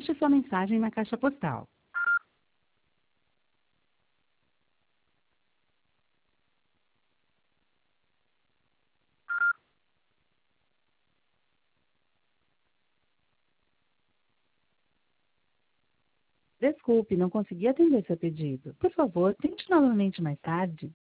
Deixe sua mensagem na caixa postal. Desculpe, não consegui atender seu pedido. Por favor, tente novamente mais tarde.